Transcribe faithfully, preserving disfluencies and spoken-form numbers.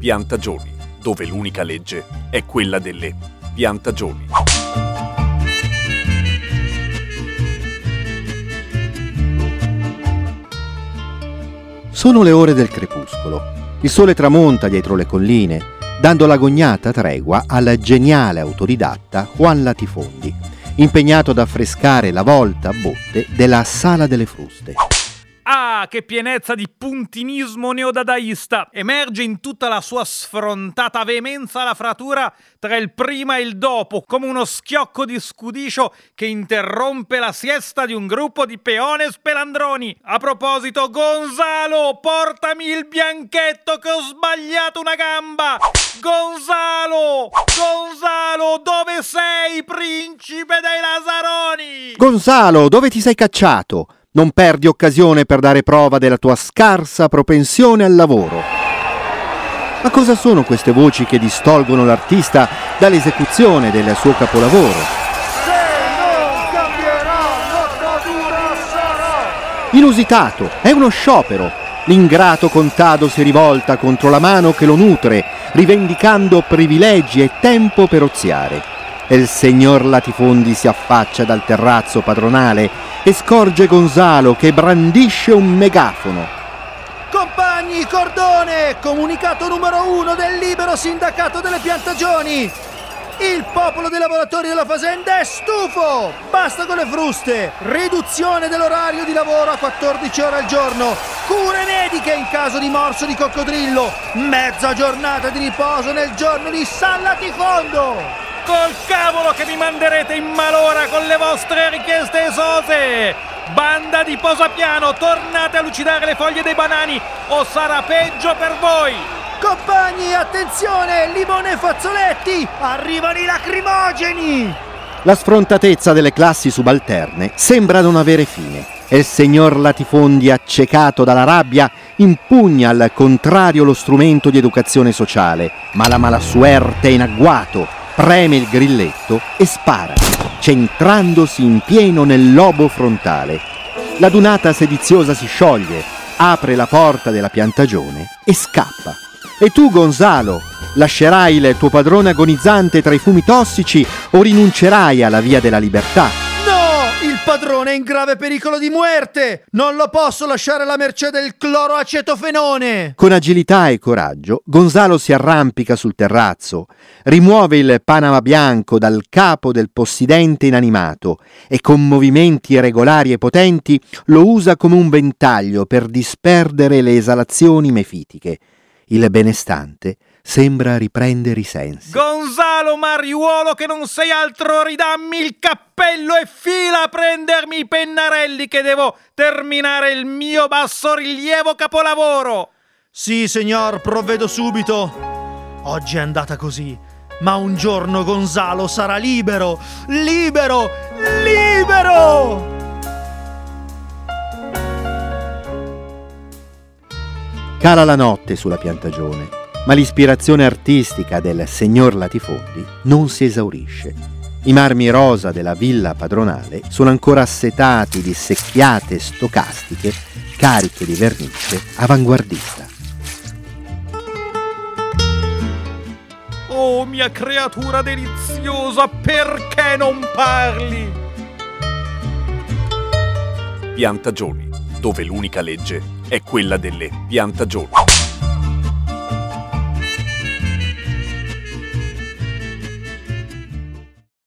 piantagioni, dove l'unica legge è quella delle piantagioni. Sono le ore del crepuscolo. Il sole tramonta dietro le colline, dando l'agognata tregua al geniale autodidatta Juan Latifondi, impegnato ad affrescare la volta a botte della Sala delle Fruste. Ah, che pienezza di puntinismo neodadaista! Emerge in tutta la sua sfrontata veemenza la frattura tra il prima e il dopo, come uno schiocco di scudiscio che interrompe la siesta di un gruppo di peone spelandroni. A proposito, Gonzalo, portami il bianchetto che ho sbagliato una gamba! Gonzalo! Gonzalo, dove sei, principe dei Lazzaroni? Gonzalo, dove ti sei cacciato? Non perdi occasione per dare prova della tua scarsa propensione al lavoro. Ma cosa sono queste voci che distolgono l'artista dall'esecuzione del suo capolavoro? Se non cambierà, l'occhiatura sarà! Inusitato, è uno sciopero. L'ingrato contado si rivolta contro la mano che lo nutre, rivendicando privilegi e tempo per oziare. E il signor Latifondi si affaccia dal terrazzo padronale e scorge Gonzalo che brandisce un megafono. Compagni, cordone! Comunicato numero uno del libero sindacato delle piantagioni! Il popolo dei lavoratori della fazenda è stufo! Basta con le fruste! Riduzione dell'orario di lavoro a quattordici ore al giorno! Cure mediche in caso di morso di coccodrillo! Mezza giornata di riposo nel giorno di San Latifondo! Col cavolo che mi manderete in malora con le vostre richieste esose! Banda di posapiano, tornate a lucidare le foglie dei banani o sarà peggio per voi! Compagni, attenzione! Limone e fazzoletti! Arrivano i lacrimogeni! La sfrontatezza delle classi subalterne sembra non avere fine e il signor Latifondi, accecato dalla rabbia, impugna al contrario lo strumento di educazione sociale, ma la malasuerte in agguato preme il grilletto e spara, centrandosi in pieno nel lobo frontale. La dunata sediziosa si scioglie, apre la porta della piantagione e scappa. E tu, Gonzalo, lascerai il tuo padrone agonizzante tra i fumi tossici o rinuncerai alla via della libertà? Il padrone è in grave pericolo di muerte! Non lo posso lasciare alla mercé del cloroacetofenone! Con agilità e coraggio, Gonzalo si arrampica sul terrazzo, rimuove il panama bianco dal capo del possidente inanimato e con movimenti regolari e potenti lo usa come un ventaglio per disperdere le esalazioni mefitiche. Il benestante sembra riprendere i sensi. Gonzalo Mariuolo, che non sei altro, ridammi il cappello e fila a prendermi i pennarelli che devo terminare il mio bassorilievo capolavoro. Sì, signor, provvedo subito. Oggi è andata così, ma un giorno Gonzalo sarà libero, libero, libero! Cala la notte sulla piantagione, ma l'ispirazione artistica del signor Latifondi non si esaurisce. I marmi rosa della villa padronale sono ancora assetati di secchiate stocastiche cariche di vernice avanguardista. Oh, mia creatura deliziosa, perché non parli? Piantagioni, dove l'unica legge è quella delle piantagioni.